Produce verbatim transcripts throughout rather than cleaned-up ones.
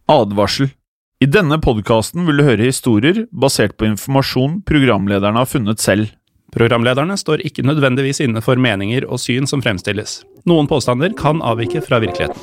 Advarsel. I denne podcasten vil du høre historier basert på informasjon programlederne har funnet selv. Programlederne står ikke nødvendigvis inne for meninger og syn som fremstilles. Noen påstander kan avvike fra virkeligheten.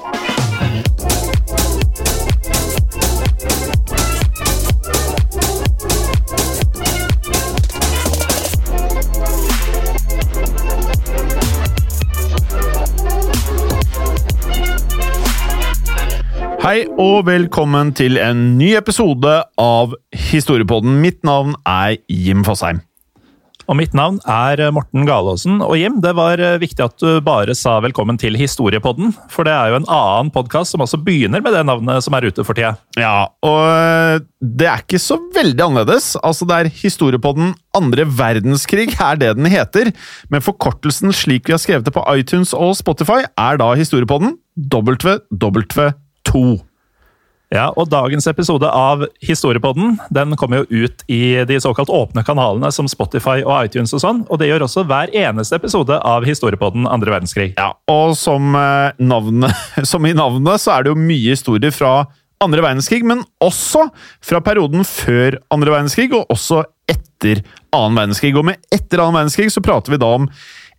Hei og velkommen til en ny episode av Historiepodden. Mitt navn er Jim Fosheim. Og mitt navn er Morten Galaasen. Og Jim, det var viktig at du bare sa velkommen til Historiepodden, for det er jo en annen podcast som også begynner med det navnet som er ute for tida. Ja, og det er ikke så veldig annerledes. Altså det er Historiepodden andre verdenskrig er det den heter, men forkortelsen slik vi har skrevet det på iTunes og Spotify er da Historiepodden W W to. Ja, og dagens episode av Historiepodden, den kommer jo ut i de såkalt åpne kanalene som Spotify og iTunes og sånn, og det gjør også hver eneste episode av Historiepodden andre verdenskrig. Ja, og som, navnet, som i navnet så er det jo mye historier fra andre verdenskrig, men også fra perioden før andre verdenskrig, og også etter annen verdenskrig. Og med etter annen verdenskrig så prater vi da om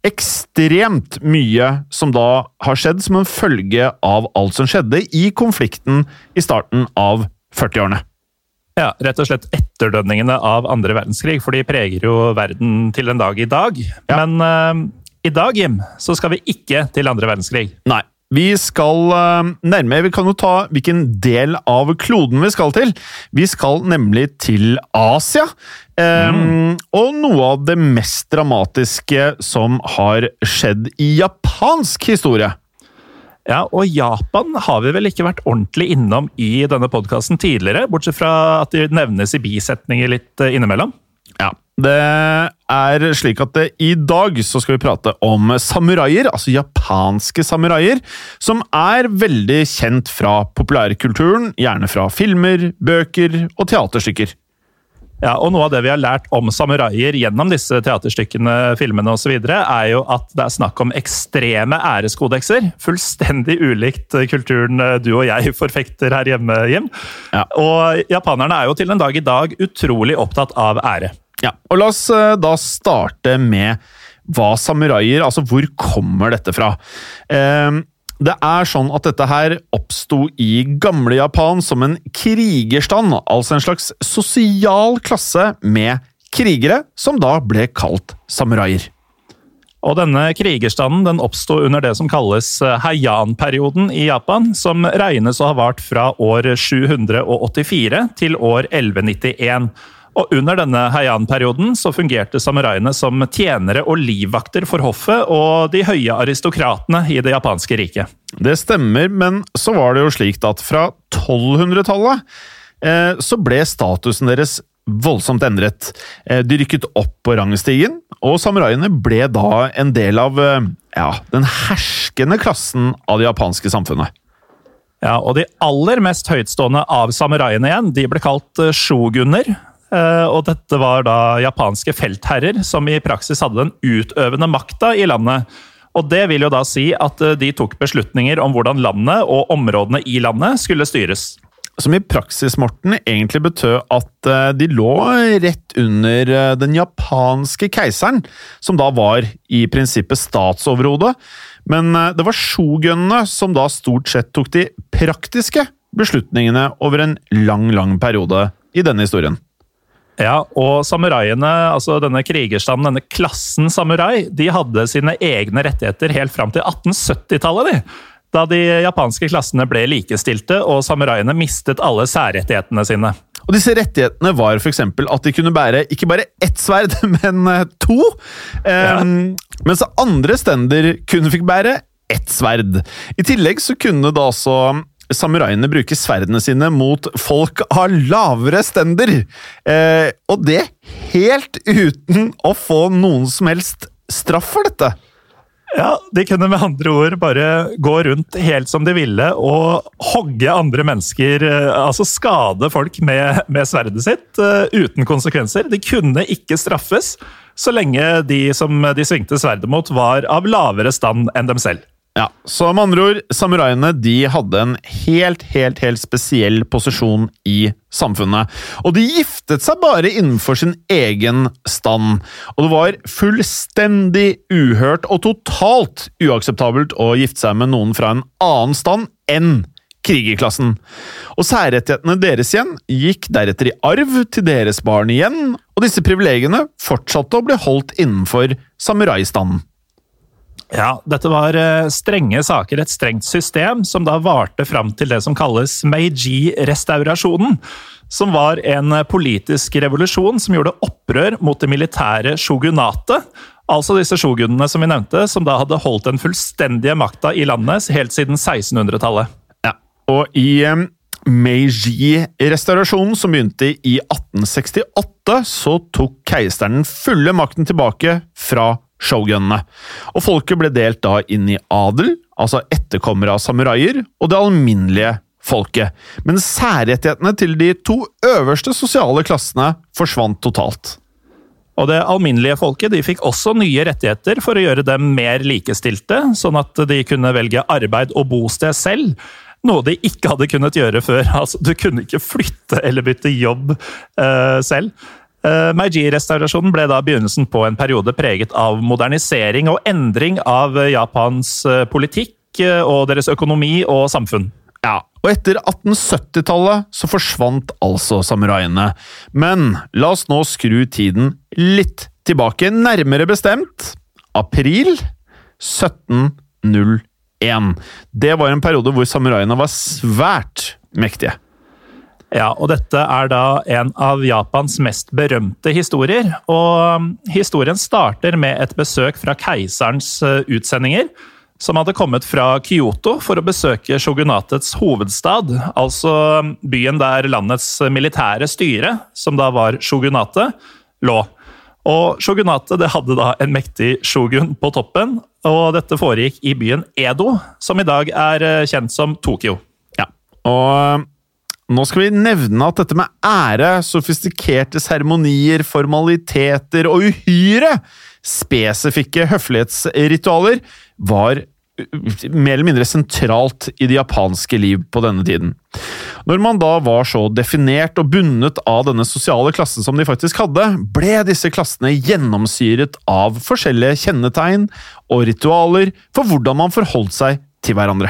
ekstremt mye som da har skjedd som en følge av alt som skjedde i konflikten i starten av førtiårene. Ja, rett og slett etterdønningene av andre verdenskrig, for de preger jo verden til en dag i dag. Ja. Men uh, i dag, Jim, så skal vi ikke til andre verdenskrig. Nei. Vi skal uh, nærme, vi kan jo ta hvilken del av kloden vi skal til. Vi skal nemlig til Asia, um, mm. og noe av det mest dramatiske som har skjedd i japansk historie. Ja, og Japan har vi vel ikke vært ordentlig innom i denne podcasten tidligere, bortsett fra at det nevnes i bisetninger litt innimellom. Ja, det er slik at det, i dag så skal vi prate om samuraier, altså japanske samuraier, som er veldig kjent fra populærkulturen, gjerne fra filmer, bøker og teaterstykker. Ja, og noe av det vi har lært om samuraier gjennom disse teaterstykkene, filmene og så videre, er jo at det er snakk om ekstreme æreskodekser, fullstendig ulikt kulturen du og jeg forfekter her hjemme, Jim. Ja. Og japanerne er jo til en dag i dag utrolig opptatt av ære. Ja, og la oss da starte med hva samuraier, altså hvor kommer dette fra? Det er sånn at dette her oppstod i gamle Japan som en krigerstand, altså en slags sosial klasse med krigere, som da ble kalt samuraier. Og denne krigerstanden den oppstod under det som kalles Heian-perioden i Japan, som regnes å ha vart fra år sju hundre åttifire til år elleve nittien. Og under denne Heian-perioden så fungerte samuraiene som tjenere og livvakter for hoffet og de høye aristokratene i det japanske riket. Det stemmer, men så var det jo slik at fra tolvhundretallet eh, så ble statusen deres voldsomt endret. Eh, de rykket opp på rangstigen, og samuraiene ble da en del av eh, ja, den herskende klassen av det japanske samfunnet. Ja, og de aller mest høytstående av samuraiene igjen, de ble kalt shoguner. Og dette var da japanske feltherrer som i praksis hadde den utøvende makta i landet. Og det vil jo da si at de tok beslutninger om hvordan landet og områdene i landet skulle styres. Som i praksis, Morten, egentlig betød at de lå rett under den japanske keiseren, som da var i prinsippet statsoverhodet. Men det var shogunene som da stort sett tok de praktiske beslutningene over en lang, lang periode i denne historien. Ja, og samuraiene, altså denne krigerstanden, denne klassen samurai, de hadde sine egne rettigheter helt fram til atten syttitallet, de. Da de japanske klassene ble likestilte, og samuraiene mistet alle særrettighetene sine. Og disse rettighetene var for eksempel at de kunne bære ikke bare ett sverd, men to. Ja. Um, mens andre stender kun fikk bære ett sverd. I tillegg så kunne da altså samuraiene bruker sverdene sine mot folk av lavere stender, eh, og det helt uten å få noen som helst straff for dette. Ja, de kunne med andre ord bare gå rundt helt som de ville og hogge andre mennesker, altså skade folk med, med sverdet sitt uh, uten konsekvenser. De kunne ikke straffes så lenge de som de svingte sverdet mot var av lavere stand enn dem selv. Ja, så med andre ord, samuraiene de hadde en helt, helt, helt spesiell posisjon i samfunnet. Og de giftet seg bare innenfor sin egen stand. Og det var fullstendig uhørt og totalt uakseptabelt å gifte seg med noen fra en annen stand enn krigerklassen. Og særrettighetene deres igjen gikk deretter i arv til deres barn igjen, og disse privilegiene fortsatte å bli holdt innenfor samuraistanden. Ja, dette var strenge saker, et strengt system som da varte fram til det som kalles Meiji-restaurasjonen, som var en politisk revolusjon som gjorde opprør mot det militære shogunatet, altså disse shogunene som vi nevnte, som da hadde holdt den fullstendige makta i landet helt siden sekstenhundretallet. Ja, og i um, Meiji-restaurasjonen som begynte i atten sekstiåtte, så tok keiseren fulle makten tilbake fra shogunene. Og folket ble delt da inn i adel, altså etterkommere av samuraier, og det alminnelige folket. Men særrettighetene til de to øverste sosiale klassene forsvant totalt. Og det alminnelige folket de fikk også nye rettigheter for å gjøre dem mer likestilte, sånn at de kunne velge arbeid og bosted selv, noe de ikke hadde kunnet gjøre før. Altså, du kunne ikke flytte eller bytte jobb uh, selv. Uh, Meiji-restaurasjonen ble da begynnelsen på en periode preget av modernisering og endring av Japans uh, politikk uh, og deres økonomi og samfunn. Ja, og etter atten syttitallet så forsvant altså samuraiene. Men la oss nå skru tiden litt tilbake, nærmere bestemt april sytten null én. Det var en periode hvor samuraiene var svært mektige. Ja, og dette er da en av Japans mest berømte historier, og historien starter med et besøk fra keiserens utsendinger, som hadde kommet fra Kyoto for å besøke shogunatets hovedstad, altså byen der landets militære styre, som da var shogunatet, lå. Og shogunatet det hadde da en mektig shogun på toppen, og dette foregikk i byen Edo, som i dag er kjent som Tokyo. Ja, og nå skal vi nevne at dette med ære, sofistikerte seremonier, formaliteter og uhyre spesifikke høflighetsritualer var mer eller mindre sentralt i det japanske liv på denne tiden. Når man da var så definert og bundet av denne sosiale klassen som de faktisk hadde, ble disse klassene gjennomsyret av forskjellige kjennetegn og ritualer for hvordan man forholdt seg til hverandre.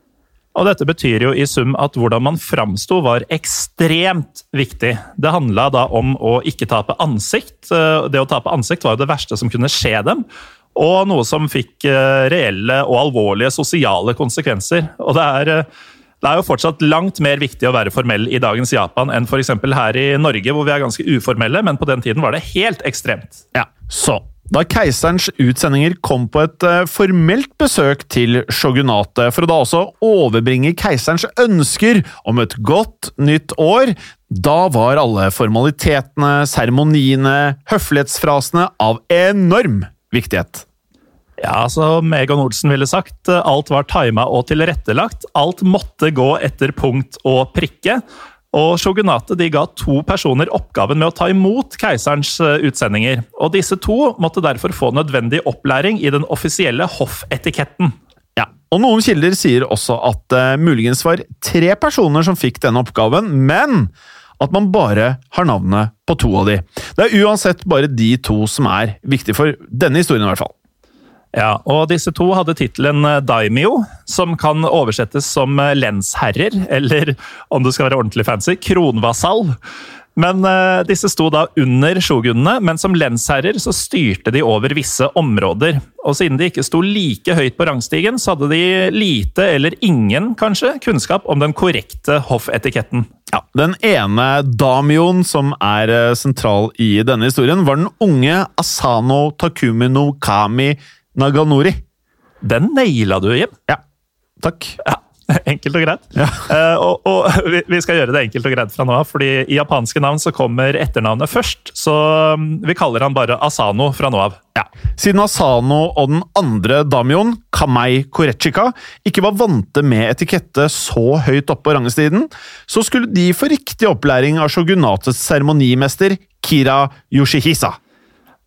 Og dette betyr jo i sum at hvordan man framsto var ekstremt viktig. Det handlet da om å ikke tape ansikt. Det å tape ansikt var jo det verste som kunne skje dem, og noe som fikk reelle og alvorlige sosiale konsekvenser. Og det er, det er jo fortsatt langt mer viktig å være formell i dagens Japan enn for eksempel her i Norge, hvor vi er ganske uformelle, men på den tiden var det helt ekstremt. Ja, så da keiserens utsendinger kom på et uh, formelt besøk til shogunatet for å da også overbringe keiserens ønsker om et godt nytt år, da var alle formalitetene, seremoniene, høflighetsfrasene av enorm viktighet. Ja, som Egon Olsen ville sagt, alt var timet og tilrettelagt, alt måtte gå etter punkt og prikke. Og shogunatet de ga to personer oppgaven med å ta imot keiserens utsendinger, og disse to måtte derfor få nødvendig opplæring i den offisielle hoffetiketten. Ja, og noen kilder sier også at det uh, muligens var tre personer som fikk denne oppgaven, men at man bare har navnet på to av de. Det er uansett bare de to som er viktige for denne historien i hvert fall. Ja, og disse to hadde titelen daimyo, som kan oversettes som lensherrer, eller om det skal være ordentlig fancy, kronvasall. Men uh, disse sto da under shogunene, men som lensherrer så styrte de over visse områder. Og siden de ikke sto like høyt på rangstigen, så hadde de lite eller ingen, kanskje, kunnskap om den korrekte hoffetiketten. Ja, den ene daimyoen som er uh, sentral i denne historien, var den unge Asano Takumi no Kami Naganori. Den naila du, Jim. Ja, takk. Ja, enkelt og greit. Ja. Uh, og og vi, vi skal gjøre det enkelt og greit fra nå av, fordi i japanske navn så kommer etternavnet først, så um, vi kaller han bare Asano fra nå av. Ja. Siden Asano og den andre daimyoen, Kamei Korechika, ikke var vante med etikette så høyt opp på rangstiden, så skulle de få riktig opplæring av shogunatets seremonimester Kira Yoshihisa.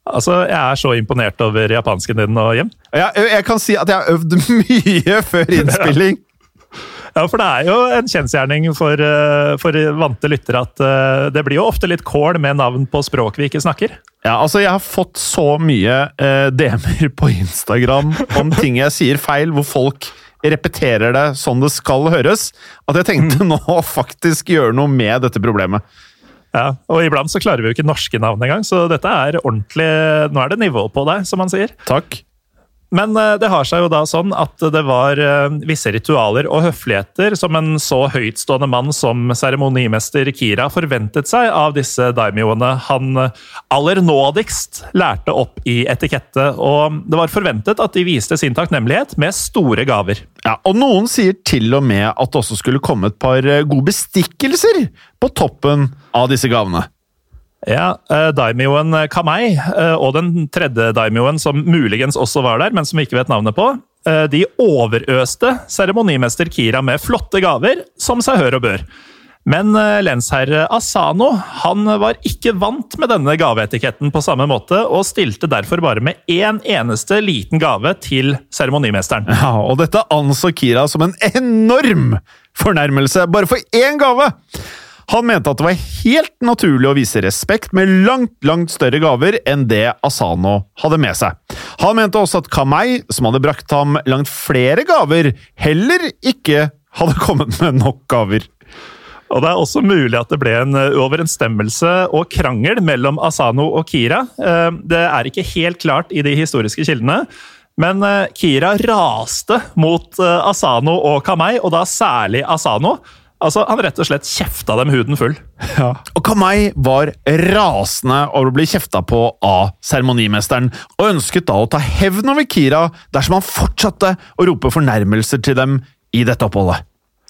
Altså, jeg er så imponert over japansken din nå, Jim. Jeg, jeg kan si at jeg har øvd mye før innspilling. Ja, for det er jo en kjensgjerning for, for vante lyttere at uh, det blir jo ofte litt kål med navn på språk vi ikke snakker. Ja, altså jeg har fått så mye uh, D M-er på Instagram om ting jeg sier feil, hvor folk repeterer det sånn det skal høres, at jeg tenkte nå faktisk gjøre noe med dette problemet. Ja, og iblant så klarer vi jo ikke norske navn engang, så dette er ordentlig, nå er det nivå på deg, som man sier. Takk. Men det har seg jo da sånn at det var visse ritualer og høfligheter som en så høytstående mann som seremonimester Kira forventet seg av disse daimyoene han aller nådigst lærte opp i etikette, og det var forventet at de viste sin takknemlighet med store gaver. Ja, og noen sier til og med at det også skulle komme et par gode bestikkelser på toppen av disse gavene. Ja, daimyoen Kamei og den tredje daimyoen som muligens også var der, men som vi ikke vet navnet på, de overøste seremonimester Kira med flotte gaver, som seg hør og bør. Men lensherre Asano, han var ikke vant med denne gaveetiketten på samme måte, og stilte derfor bare med en eneste liten gave til seremonimesteren. Ja, og dette anså Kira som en enorm fornærmelse, bare for én gave! Han mente at det var helt naturlig å vise respekt med langt, langt større gaver enn det Asano hadde med seg. Han mente også at Kamei, som hadde brakt ham langt flere gaver, heller ikke hadde kommet med nok gaver. Og det er også mulig at det ble en overensstemmelse og krangel mellom Asano og Kira. Det er ikke helt klart i de historiske kildene, men Kira raste mot Asano og Kamei, og da særlig Asano. Altså, han rett og slett kjefta dem huden full. Ja. Og Kamei var rasende over å bli kjefta på av seremonimesteren, og ønsket da å ta hevn over Kira dersom han fortsatte å rope fornærmelser til dem i dette oppholdet.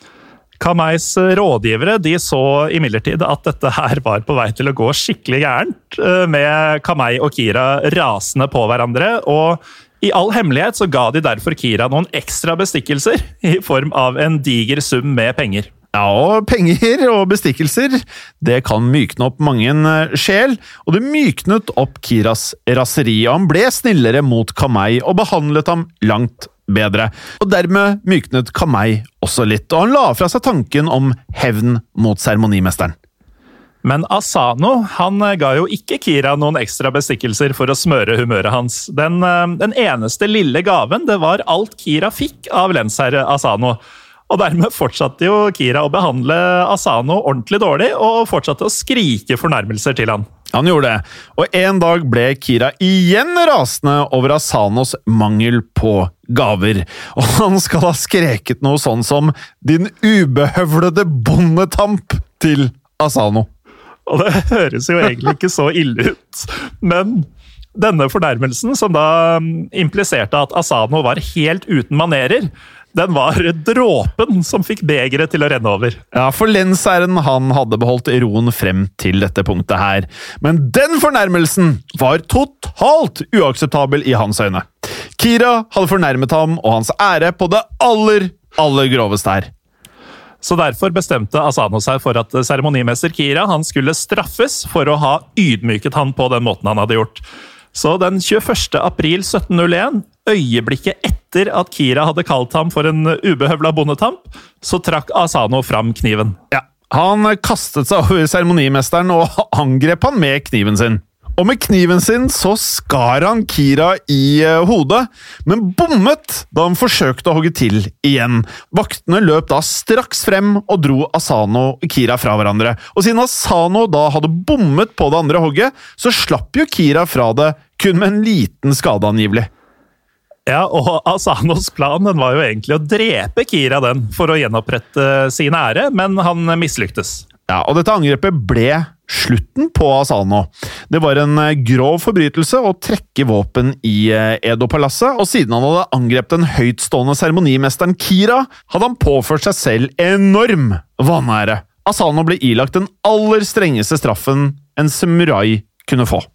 Kameis rådgivere de så imidlertid at dette her var på vei til å gå skikkelig gærent, med Kamei og Kira rasende på hverandre, og i all hemmelighet så ga de derfor Kira noen ekstra bestikkelser i form av en diger sum med penger. Ja, og penger og bestikkelser, det kan mykne opp mange en sjel, og det myknet opp Kiras raseri, og han ble snillere mot Kamei og behandlet ham langt bedre. Og dermed myknet Kamei også litt, og han la fra seg tanken om hevn mot seremonimesteren. Men Asano, han ga jo ikke Kira noen ekstra bestikkelser for å smøre humøret hans. Den, den eneste lille gaven, det var alt Kira fikk av lensherre Asano. Og dermed fortsatte jo Kira å behandle Asano ordentlig dårlig, og fortsatte å skrike fornærmelser til han. Han gjorde det, og en dag ble Kira igjen rasende over Asanos mangel på gaver. Og han skal ha skreket noe sånn som «din ubehøvlede bondetamp» til Asano. Og det høres jo egentlig ikke så ille ut, men denne fornærmelsen, som da impliserte at Asano var helt uten manerer, den var dråpen som fikk begeret til å renne over. Ja, for lensherren han hadde beholdt roen frem til dette punktet her. Men den fornærmelsen var totalt uakseptabel i hans øyne. Kira hadde fornærmet ham og hans ære på det aller, aller groveste her. Så derfor bestemte Asano seg for at seremonimester Kira han skulle straffes for å ha ydmyket han på den måten han hadde gjort. Så den tjueførste april sytten null en, øyeblikket etter at Kira hadde kalt ham for en ubehøvla bondetamp, så trakk Asano fram kniven. Ja, han kastet seg over seremonimesteren og angrep han med kniven sin. Og med kniven sin så skar han Kira i hodet, men bommet da han forsøkte å hogge til igjen. Vaktene løp da straks frem og dro Asano og Kira fra hverandre. Og siden Asano da hadde bommet på det andre hogget, så slapp jo Kira fra det kun med en liten skade angivelig. Ja, og Asanos plan den var jo egentlig å drepe Kira den for å gjenopprette sin ære, men han mislyktes. Ja, og dette angrepet ble slutten på Asano. Det var en grov forbrytelse å trekke våpen i Edo-palasset, og siden han hadde angrepet den høytstående seremonimesteren Kira, hadde han påført seg selv enorm vanære. Asano ble ilagt den aller strengeste straffen en samurai kunne få.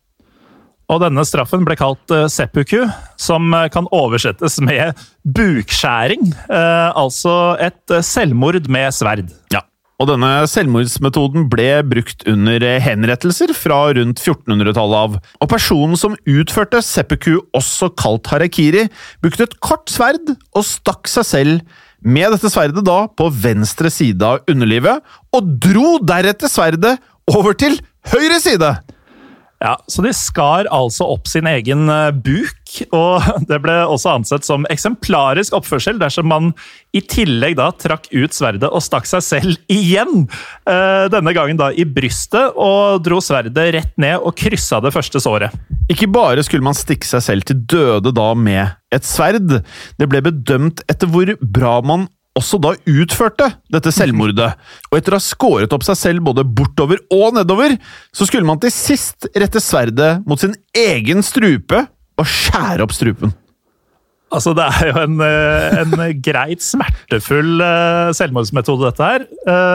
Og denne straffen ble kalt seppuku, som kan oversettes med bukskjæring, altså et selvmord med sverd. Ja. og denne selvmordsmetoden ble brukt under henrettelser fra rundt fjortenhundretallet av. Og personen som utførte seppuku, også kalt harakiri, brukte et kort sverd og stakk seg selv med dette sverdet da på venstre side av underlivet, og dro deretter sverdet over til høyre side. Ja, så de skar altså opp sin egen buk, og det ble også ansett som eksemplarisk oppførsel dersom man i tillegg da trakk ut sverdet og stakk seg selv igjen. Denne gangen da i brystet, og dro sverdet rett ned og krysset det første såret. Ikke bare skulle man stikke seg selv til døde da med et sverd, det ble bedømt etter hvor bra man også da utførte dette selvmordet. Og etter å ha skåret opp seg selv både bortover og nedover, så skulle man til sist rette sverdet mot sin egen strupe og skjære opp strupen. Altså, det er jo en, en greit smertefull selvmordsmetode, dette her.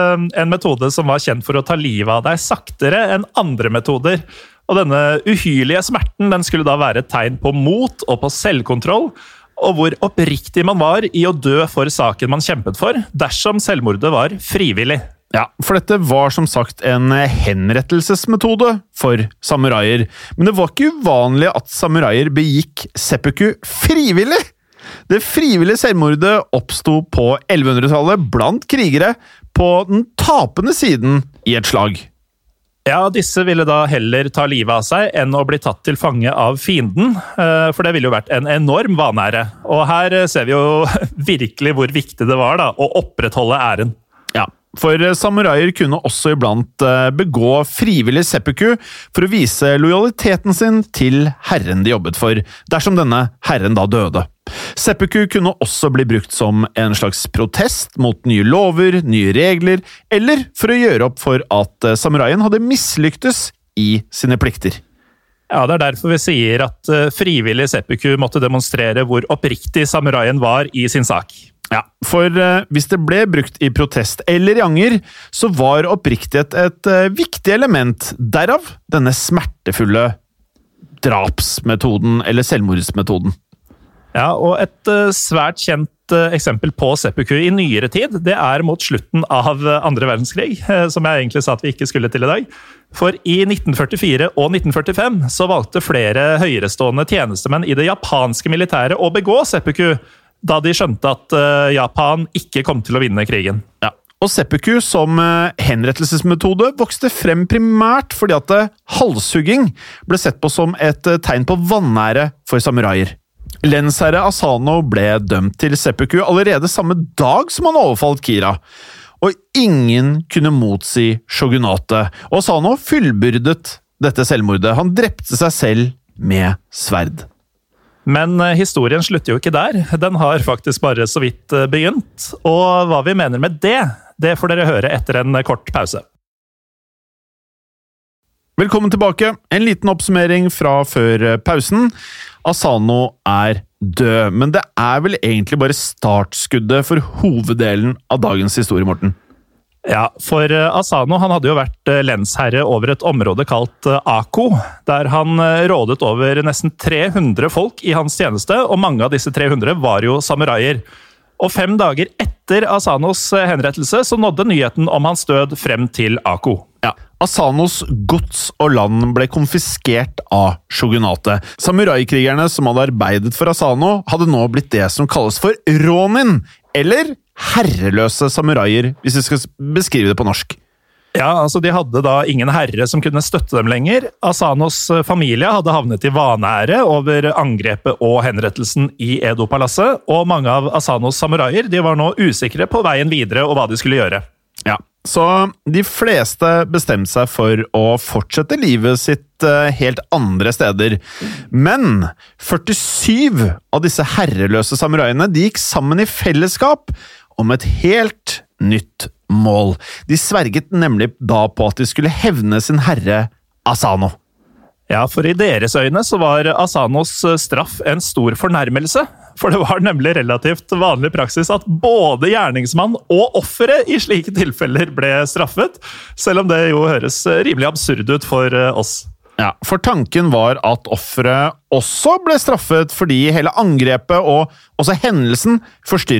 En metode som var kjent for å ta livet av deg saktere enn andre metoder. Og denne uhyrlige smerten, den skulle da være et tegn på mot og på selvkontroll, og hvor oppriktig man var i å dø for saken man kjempet for, dersom selvmordet var frivillig. Ja, for dette var som sagt en henrettelsesmetode for samuraier, men det var ikke uvanlig at samuraier begikk seppuku frivillig. Det frivillige selvmordet oppstod på ellevehundretallet blant krigere på den tapende siden i et slag. Ja, disse ville da heller ta livet av seg enn å bli tatt til fange av fienden, for det ville jo vært en enorm vanære. Og her ser vi jo virkelig hvor viktig det var da, å opprettholde æren. Ja, for samuraier kunne også iblant begå frivillig seppuku for å vise lojaliteten sin til herren de jobbet for, dersom denne herren da døde. Seppuku kunne også bli brukt som en slags protest mot nye lover, nye regler, eller for å gjøre opp for at samuraien hadde mislyktes i sine plikter. Ja, det er derfor vi sier at frivillig seppuku måtte demonstrere hvor oppriktig samuraien var i sin sak. Ja, for uh, hvis det ble brukt i protest eller i anger, så var oppriktighet et uh, viktig element, derav denne smertefulle drapsmetoden eller selvmordsmetoden. Ja, og et uh, svært kjent uh, eksempel på seppuku i nyere tid, det er mot slutten av uh, andre verdenskrig, uh, som jeg egentlig sa at vi ikke skulle til i dag. For i nitten førtifire og nitten førtifem så valgte flere høyerestående tjenestemenn i det japanske militæret å begå seppuku, da de skjønte at uh, Japan ikke kom til å vinne krigen. Ja. Og seppuku som uh, henrettelsesmetode vokste frem primært fordi at uh, halshugging ble sett på som et uh, tegn på vanære for samuraier. Lensherre Asano ble dømt til seppuku allerede samme dag som han overfalt Kira, og ingen kunne motsi shogunatet, og Asano fullbyrdet dette selvmordet. Han drepte seg selv med sverd. Men historien slutter jo ikke der. Den har faktisk bare så vidt begynt. Og hva vi mener med det, det får dere høre etter en kort pause. Velkommen tilbake. En liten oppsummering fra før pausen. Asano er død, men det er vel egentlig bare startskuddet for hoveddelen av dagens historie, Morten. Ja, for Asano han hadde jo vært lensherre over et område kalt Ako, der han rådet over nesten tre hundre folk i hans tjeneste, og mange av disse tre hundre var jo samuraier. Og fem dager etter Asanos henrettelse så nådde nyheten om hans død frem til Ako. Ja, Asanos gods og land ble konfiskert av shogunatet. Samuraikrigerne som hadde arbeidet for Asano hadde nå blitt det som kalles for ronin, eller herreløse samuraier, hvis vi skal beskrive det på norsk. Ja, altså de hadde da ingen herre som kunne støtte dem lenger. Asanos familie hadde havnet i vanære over angrepet og henrettelsen i Edo-palasset, og mange av Asanos samuraier de var nå usikre på veien videre og hva de skulle gjøre. Ja, så de fleste bestemte seg for å fortsette livet sitt helt andre steder. Men førtisju av disse herreløse samuraiene de gikk sammen i fellesskap om et helt nytt mål. De sverget nemlig da på at de skulle hevne sin herre Asano. Ja, for i deres øyne så var Asanos straff en stor fornærmelse. For det var nemlig relativt vanlig praksis at både gjerningsmann og offeret i slike tilfeller ble straffet, selv om det jo høres rimelig absurd ut for oss. Ja, for tanken var at offeret også ble straffet fordi hele angrepet og også hendelsen forstyrret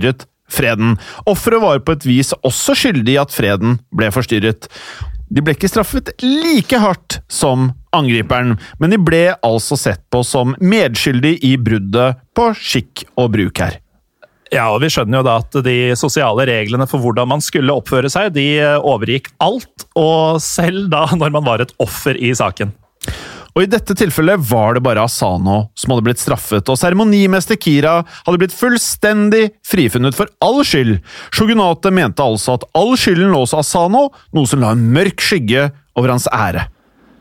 freden. Offeret var på et vis også skyldig i at freden ble forstyrret. De ble ikke straffet like hardt som angriperen, men de ble altså sett på som medskyldig i bruddet på skikk og bruk her. Ja, og vi skjønner jo da at de sosiale reglene for hvordan man skulle oppføre seg, de overgikk alt, og selv da når man var et offer i saken. Og i dette tilfellet var det bare Asano som hadde blitt straffet, og seremonimester Kira hadde blitt fullstendig frifunnet for all skyld. Shogunatet mente altså at all skylden lå hos Asano, noe som la en mørk skygge over hans ære.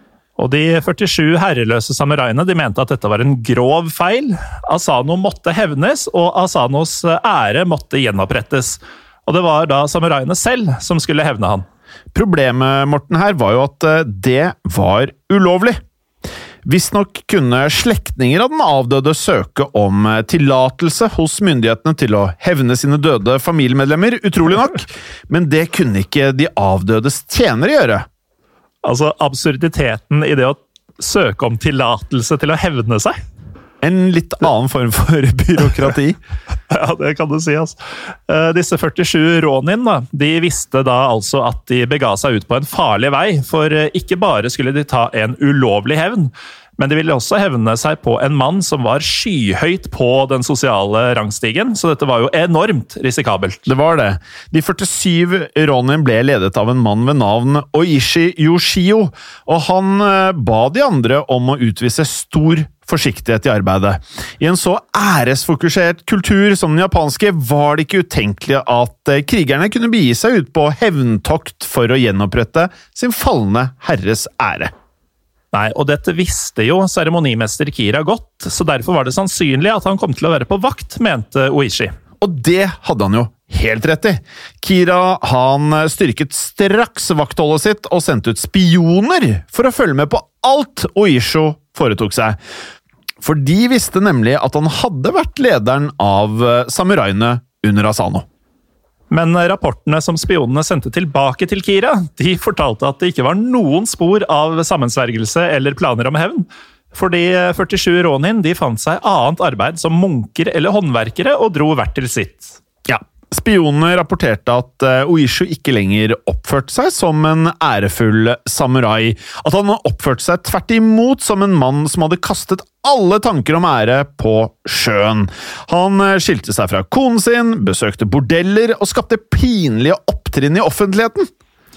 Og de førtisju herreløse samuraiene de mente at dette var en grov feil. Asano måtte hevnes, og Asanos ære måtte gjenopprettes. Og det var da samuraiene selv som skulle hevne han. Problemet, Morten, her var jo at det var ulovlig. Visstnok kunne slektninger av den avdøde søke om tillatelse hos myndighetene til å hevne sine døde familiemedlemmer, utrolig nok, men det kunne ikke de avdødes tjenere gjøre. Altså absurditeten i det å søke om tillatelse til å hevne seg. En litt annen form for byråkrati. Ja, det kan du si, altså. Disse førtisju ronin, da, de visste da altså at de bega seg ut på en farlig vei, for ikke bare skulle de ta en ulovlig hevn, men de ville også hevne seg på en mann som var skyhøyt på den sosiale rangstigen, så dette var jo enormt risikabelt. Det var det. De førtisyv ronin ble ledet av en mann ved navn Oishi Yoshio, og han ba de andre om å utvise stor forsiktighet i arbeidet. I en så æresfokusert kultur som den japanske var det ikke utenkelig at krigerne kunne begi seg ut på hevntokt for å gjenopprette sin falne herres ære. Nei, og dette visste jo seremonimester Kira godt, så derfor var det sannsynlig at han kom til å være på vakt, mente Oishi. Og det hadde han jo helt rett i. Kira han styrket straks vaktholdet sitt og sendte ut spioner for å følge med på alt Oisho foretok seg. For de visste nemlig at han hadde vært lederen av samuraiene under Asano. Men rapportene som spionene sendte tilbake til Kira, de fortalte at det ikke var noen spor av sammensvergelse eller planer om hevn. For de førtisju ronin de fant seg annet arbeid som munker eller håndverkere og dro hvert til sitt. Ja, spionene rapporterte at Oisho ikke lenger oppførte seg som en ærefull samurai. At han oppførte seg tvert imot som en mann som hadde kastet alle tanker om ære på sjøen. Han skilte seg fra konen sin, besøkte bordeller og skapte pinlige opptrinn i offentligheten.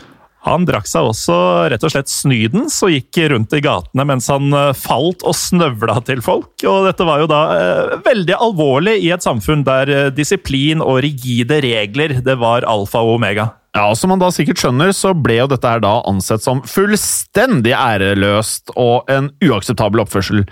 Han drakk seg også rett og slett snydens og gikk rundt i gatene mens han falt og snøvla til folk. Og dette var jo da eh, veldig alvorlig i et samfunn der eh, disiplin og rigide regler det var alfa og omega. Ja, og som man da sikkert skjønner, så ble jo dette her da ansett som fullstendig æreløst og en uakseptabel oppførsel.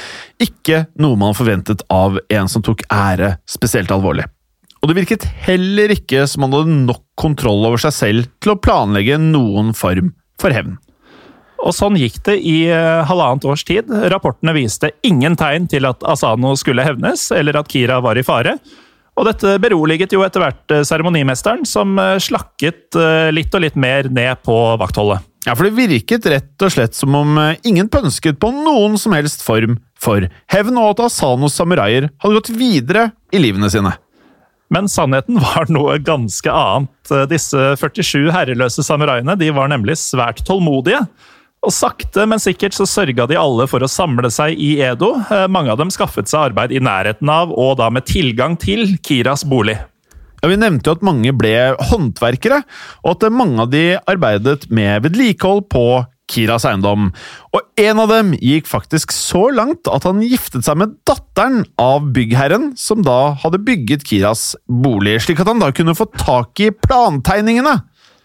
Ikke noe man forventet av en som tok ære spesielt alvorlig. Og det virket heller ikke som han hadde nok kontroll over seg selv til å planlegge noen form for hevn. Og sånn gikk det i halvannet års tid. Rapportene viste ingen tegn til at Asano skulle hevnes, eller at Kira var i fare. Og dette beroliget jo etter hvert seremonimesteren, som slakket litt og litt mer ned på vaktholdet. Ja, for det virket rett og slett som om ingen pønsket på noen som helst form for hevn, og at Asanos samuraier hadde gått videre i livene sine. Men sannheten var noe ganske annet. Disse førtisju herreløse samuraiene de var nemlig svært tålmodige. Og sakte, men sikkert så sørga de alle for å samle seg i Edo. Mange av dem skaffet seg arbeid i nærheten av, og da med tilgang til Kiras bolig. Ja, vi nevnte jo at mange ble håndverkere, og at mange av de arbeidet med vedlikehold på Kiras eiendom. Og en av dem gikk faktisk så langt at han giftet seg med datteren av byggherren, som da hadde bygget Kiras bolig, slik at han da kunne få tak i plantegningene.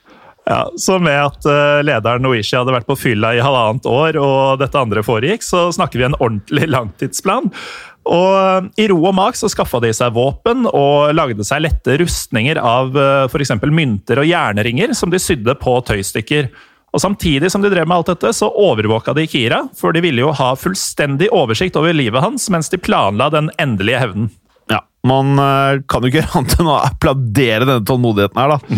Ja, så med at uh, lederen Oishi hadde vært på fylla i halvannet år, og dette andre foregikk, så snakker vi en ordentlig langtidsplan. Og uh, i ro og mak så skaffet de seg våpen, og lagde seg lette rustninger av uh, for eksempel mynter og jernringer, som de sydde på tøystykker. Og samtidig som de drev med alt dette, så overvåka de Kira, for de ville jo ha fullstendig oversikt over livet hans, mens de planla den endelige hevnen. Ja, man uh, kan jo ikke annet enn å applaudere denne tålmodigheten her, da.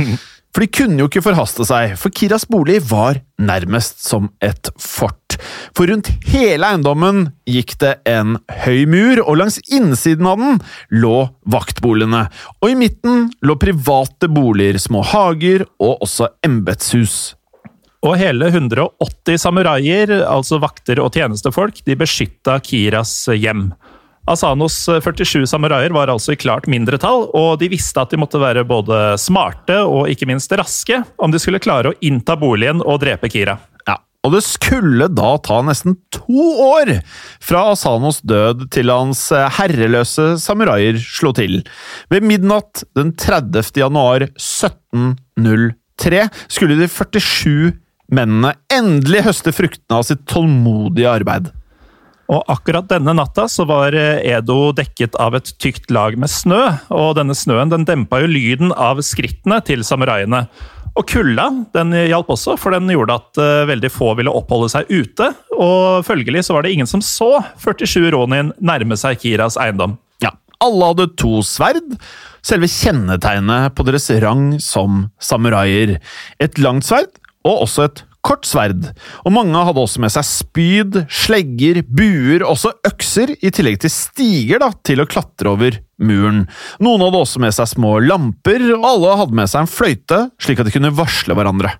For de kunne jo ikke forhaste seg, for Kiras bolig var nærmest som et fort. For rundt hele eiendommen gikk det en høy mur, og langs innsiden av den lå vaktboligene. Og i midten lå private boliger, små hager og også embetshus. Og hele hundre og åtti samuraier, altså vakter og tjenestefolk, de beskyttet Kiras hjem. Asanos førtisju samuraier var altså i klart mindretall, og de visste at de måtte være både smarte og ikke minst raske om de skulle klare å innta boligen og drepe Kira. Ja, og det skulle da ta nesten to år fra Asanos død til hans herreløse samuraier slo til. Ved midnatt den tredivte januar sytten null tre skulle de førtisju mennene endelig høste fruktene av sitt tålmodige arbeid. Og akkurat denne natta så var Edo dekket av et tykt lag med snø, og denne snøen den dempa jo lyden av skrittene til samuraiene. Og kulda, den hjalp også, for den gjorde at veldig få ville oppholde seg ute, og følgelig så var det ingen som så førtisju ronin nærme seg Kiras eiendom. Ja, alle hadde to sverd, selve kjennetegnet på deres rang som samuraier. Et langt sverd, og også et kort sverd, og mange hadde også med seg spyd, slegger, buer, også økser, i tillegg til stiger da, til å klatre over muren. Noen hadde også med seg små lamper, og alle hadde med seg en fløyte, slik at de kunne varsle hverandre.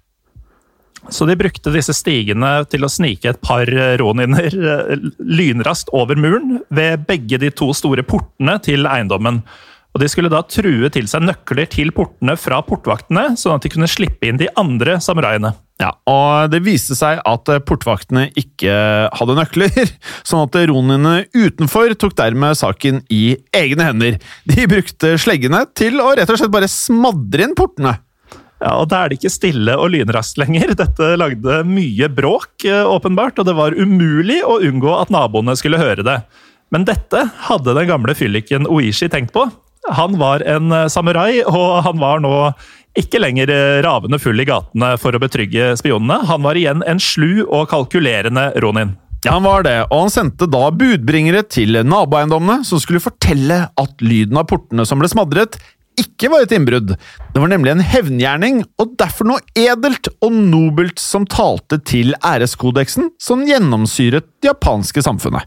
Så de brukte disse stigene til å snike et par roniner lynraskt over muren ved begge de to store portene til eiendommen. Og de skulle da true til seg nøkler til portene fra portvaktene, sånn at de kunne slippe inn de andre samuraiene. Ja, og det viste seg at portvaktene ikke hadde nøkler, sånn at ronene utenfor tok dermed saken i egne hender. De brukte sleggene til å rett og slett bare smadre inn portene. Ja, og da er det ikke stille og lynraskt lenger. Dette lagde mye bråk, åpenbart, og det var umulig å unngå at naboene skulle høre det. Men dette hadde den gamle fylliken Oishi tenkt på. Han var en samurai, og han var nå ikke lenger ravende full i gatene for å betrygge spionene. Han var igjen en slu og kalkulerende ronin. Ja, han var det, og han sendte da budbringere til naboeiendommene som skulle fortelle at lyden av portene som ble smadret ikke var et innbrudd. Det var nemlig en hevngjerning, og derfor noe edelt og nobelt som talte til æreskodeksen som gjennomsyret det japanske samfunnet.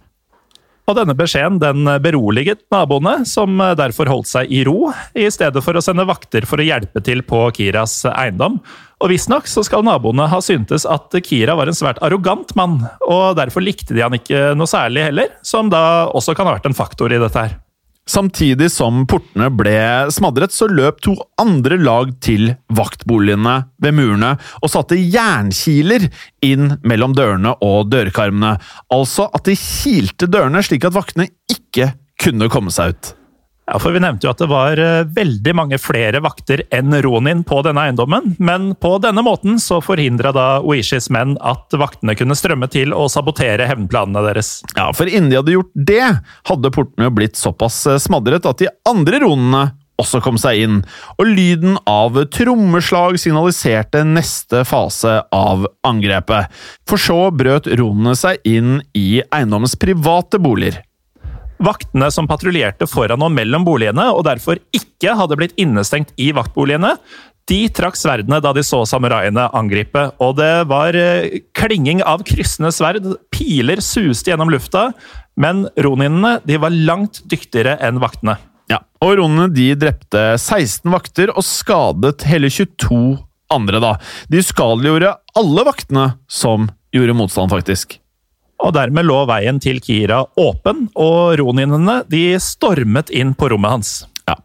Og denne beskjeden den beroliget naboene, som derfor holdt seg i ro, i stedet for å sende vakter for å hjelpe til på Kiras eiendom. Og visstnok så skal naboene ha syntes at Kira var en svært arrogant mann, og derfor likte de han ikke noe særlig heller, som da også kan ha vært en faktor i dette her. Samtidig som portene ble smadret, så løp to andre lag til vaktboligene ved murene og satte jernkiler inn mellom dørene og dørkarmene. Altså at de kilte dørene slik at vaktene ikke kunne komme seg ut. Ja, for vi nevnte jo at det var veldig mange flere vakter enn ronin på denne eiendommen, men på denne måten så forhindret da Oishis menn at vaktene kunne strømme til og sabotere hevnplanene deres. Ja, for innen de hadde gjort det, hadde portene blitt såpass smadret at de andre ronene også kom seg inn, og lyden av trommeslag signaliserte neste fase av angrepet. For så brøt ronene seg inn i eiendommens private boliger. Vaktene som patruljerte foran og mellom boligene, og derfor ikke hadde blitt innestengt i vaktboligene, de trakk sverdene da de så samuraiene angripe, og det var klinging av kryssende sverd, piler suste gjennom lufta, men roninene de var langt dyktigere enn vaktene. Ja, og ronene de drepte seksten vakter og skadet hele tjueto andre da. De uskadeliggjorde alle vaktene som gjorde motstand faktisk. Og dermed lå veien til Kira åpen, og roninene de stormet inn på rommet hans. Ja,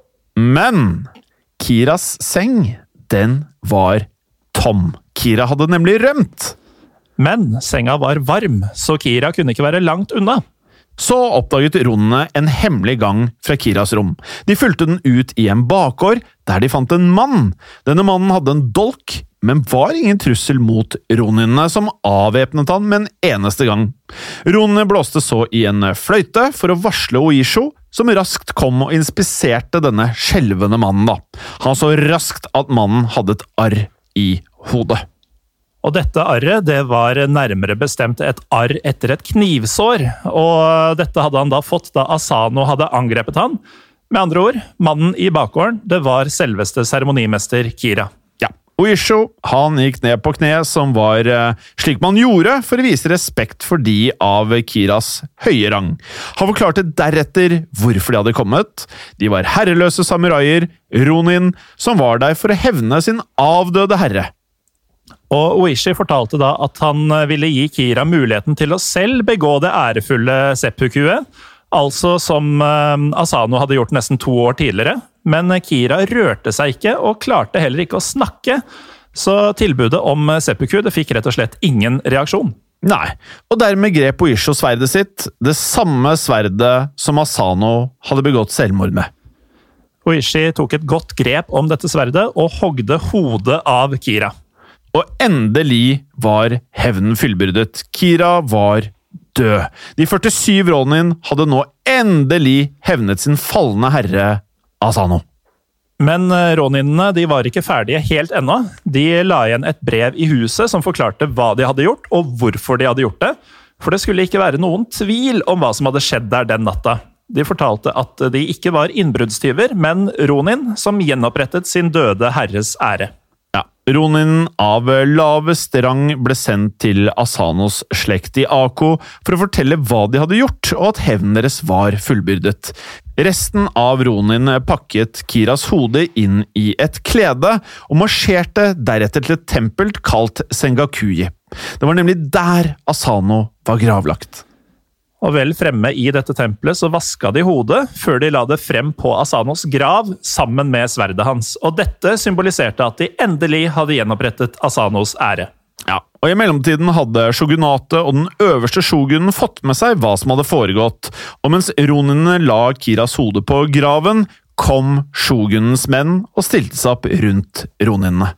men Kiras seng, den var tom. Kira hadde nemlig rømt. Men senga var varm, så Kira kunne ikke være langt unna. Så oppdaget ronene en hemmelig gang fra Kiras rom. De fulgte den ut i en bakgård, der de fant en mann. Denne mannen hadde en dolk, men var ingen trussel mot roninene, som avvæpnet han med en eneste gang. Ronene blåste så i en fløyte for å varsle Oisho, som raskt kom og inspiserte denne skjelvende mannen. da. Han så raskt at mannen hadde et arr i hodet. Og dette arret, det var nærmere bestemt et arr etter et knivsår, og dette hadde han da fått da Asano hadde angrepet han. Med andre ord, mannen i bakgården, det var selveste seremonimester Kira. Ja, Oisho, han gikk ned på kne, som var eh, slik man gjorde for å vise respekt for de av Kiras høye rang. Han forklarte deretter hvorfor de hadde kommet. De var herreløse samuraier, Ronin, som var der for å hevne sin avdøde herre. Og Oishi fortalte da at han ville gi Kira muligheten til å selv begå det ærefulle seppukuet, altså som Asano hadde gjort nesten to år tidligere. Men Kira rørte seg ikke og klarte heller ikke å snakke, så tilbudet om seppuku det fikk rett og slett ingen reaksjon. Nei, og dermed grep Oisho sverdet sitt, det samme sverdet som Asano hadde begått selvmord med. Oishi tok et godt grep om dette sverdet og hogde hodet av Kira. Og endelig var hevnen fullbyrdet. Kira var død. De førtisyv Ronin hadde nå endelig hevnet sin falne herre Asano. Men Roninene de var ikke ferdige helt ennå. De la igjen et brev i huset som forklarte hva de hadde gjort, og hvorfor de hadde gjort det. For det skulle ikke være noen tvil om hva som hadde skjedd der den natta. De fortalte at de ikke var innbruddstyver, men Ronin som gjenopprettet sin døde herres ære. Ja, Ronin av lavest rang ble sendt til Asanos slekt i Ako for å fortelle hva de hadde gjort, og at hevnen deres var fullbyrdet. Resten av Ronin pakket Kiras hode inn i et klede, og marsjerte deretter til et tempel kalt Sengakuji. Det var nemlig der Asano var gravlagt. Og vel fremme i dette tempelet så vasket de hodet, før de la det frem på Asanos grav sammen med sverdet hans. Og dette symboliserte at de endelig hadde gjenopprettet Asanos ære. Ja, og i mellomtiden hadde shogunatet og den øverste shogunen fått med seg hva som hadde foregått, og mens roninene la Kiras hode på graven, kom shogunens menn og stilte seg opp rundt roninene.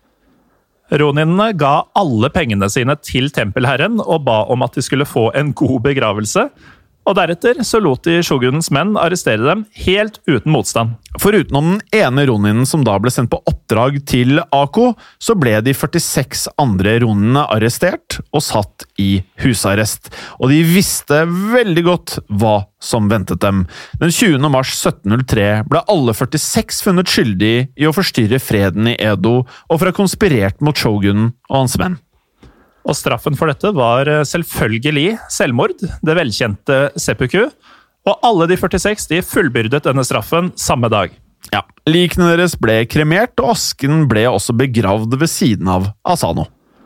Roninene ga alle pengene sine til tempelherren og ba om at de skulle få en god begravelse, og deretter så lot de shogunens menn arrestere dem helt uten motstand. Forutenom den ene roninen som da ble sendt på oppdrag til Ako, så ble de førtiseks andre roninene arrestert og satt i husarrest, og de visste veldig godt hva som ventet dem. Den tjuende mars sytten null tre ble alle førtiseks funnet skyldig i å forstyrre freden i Edo og for å ha konspirert mot shogunen og hans menn. Og straffen for dette var selvfølgelig selvmord, det velkjente seppuku, og alle de førtiseks de fullbyrdet denne straffen samme dag. Ja, likene deres ble kremert, og asken ble også begravd ved siden av Asano.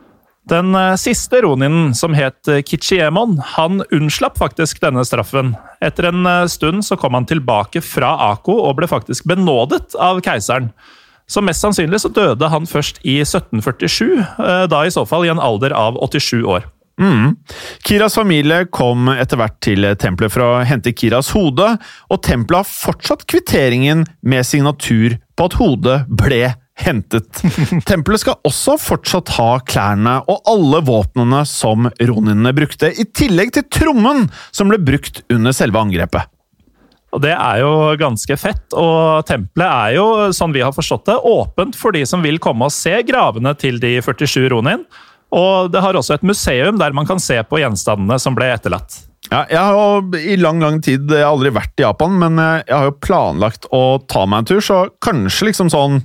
Den siste roninen, som het Kichiemon, han unnslapp faktisk denne straffen. Etter en stund så kom han tilbake fra Ako og ble faktisk benådet av keiseren. Så mest sannsynlig så døde han først i sytten førtisju, da i så fall i en alder av åttisju år. Mm. Kiras familie kom etter hvert til tempelet for å hente Kiras hode, og tempelet har fortsatt kvitteringen med signatur på at hodet ble hentet. Tempelet skal også fortsatt ha klærne og alle våpnene som roninene brukte, i tillegg til trommen som ble brukt under selve angrepet. Og det er jo ganske fett, og tempelet er jo, sånn vi har forstått det, åpent for de som vil komme og se gravene til de førtisju ronin, og det har også et museum der man kan se på gjenstandene som ble etterlatt. Ja, jeg har jo i lang, lang tid, jeg har aldri vært i Japan, men jeg har jo planlagt å ta meg en tur, så kanskje liksom sånn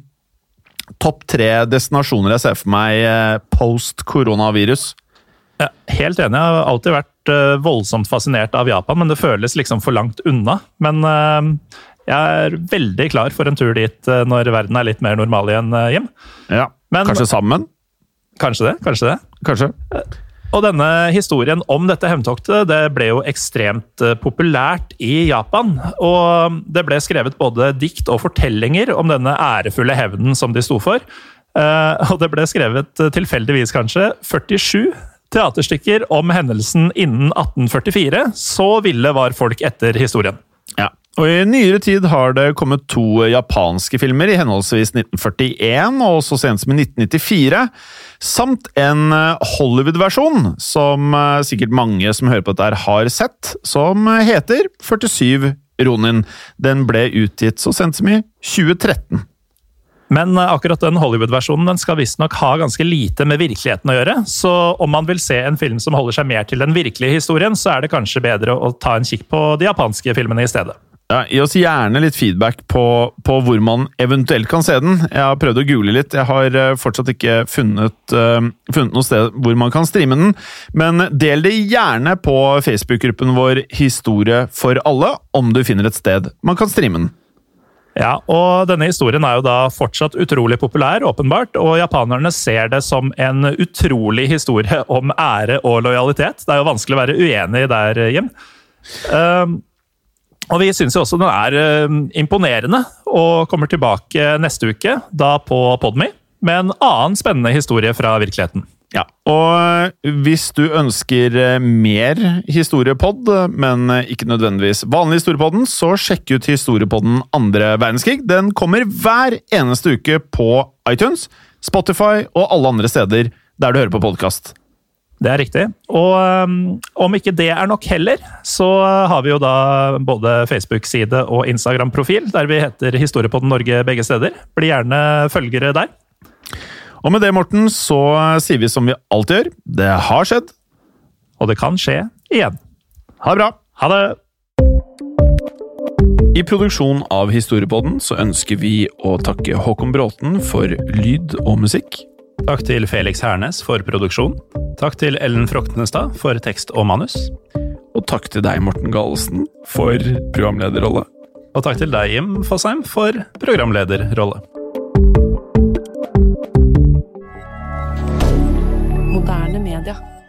topp tre destinasjoner jeg ser for meg post-koronavirus. Ja, helt enig, jeg har alltid vært voldsomt fascinert av Japan, men det føles liksom for langt unna. Men uh, jeg er veldig klar for en tur dit uh, når verden er litt mer normal igjen, uh, Jim. Ja, men, kanskje sammen? Kanskje det, kanskje det. Kanskje. Uh, og denne historien om dette hevntoktet, det ble jo ekstremt uh, populært i Japan. Og det ble skrevet både dikt og fortellinger om denne ærefulle hevnen som de sto for. Uh, og det ble skrevet uh, tilfeldigvis kanskje førtisju teaterstykker om hendelsen innen atten førtifire, så ville var folk etter historien. Ja, og i nyere tid har det kommet to japanske filmer i henholdsvis nitten førtien og så sent som i nitten nittifire, samt en Hollywood-versjon som sikkert mange som hører på dette har sett, som heter førtisju Ronin. Den ble utgitt så sent som i tjue tretten. Men akkurat den Hollywood-versjonen den skal visstnok ha ganske lite med virkeligheten å gjøre, så om man vil se en film som holder seg mer til den virkelige historien, så er det kanskje bedre å ta en kikk på de japanske filmene i stedet. Ja, gi oss gjerne litt feedback på, på hvor man eventuelt kan se den. Jeg har prøvd å google litt. Jeg har fortsatt ikke funnet, uh, funnet noe sted hvor man kan streame den. Men del det gjerne på Facebook-gruppen vår Historie for alle, om du finner et sted man kan streame den. Ja, og denne historien er jo da fortsatt utrolig populær, åpenbart, og japanerne ser det som en utrolig historie om ære og lojalitet. Det er jo vanskelig å være uenig der, Jim. Um, Og vi synes jo også den er uh, imponerende, og kommer tilbake neste uke, da på Podme, med en annen spennende historie fra virkeligheten. Ja, og hvis du ønsker mer historiepod, men ikke nødvendigvis vanlig historiepodden, så sjekk ut historiepodden andre verdenskrig. Den kommer hver eneste uke på iTunes, Spotify og alle andre steder der du hører på podcast. Det er riktig. Og um, om ikke det er nok heller, så har vi jo da både Facebook-side og Instagram-profil, der vi heter Historiepodden Norge begge steder. Bli gjerne følgere der. Og med det, Morten, så sier vi som vi alltid gjør. Det har skjedd. Og det kan skje igjen. Ha det bra. Ha det! I produksjon av Historiepodden så ønsker vi å takke Håkon Bråten for lyd og musikk. Takk til Felix Hernes for produksjon. Takk til Ellen Froktenestad for tekst og manus. Og takk til deg, Morten Galesen, for programlederrolle. Og takk til deg, Jim Fosheim, for programlederrolle. Moderne media.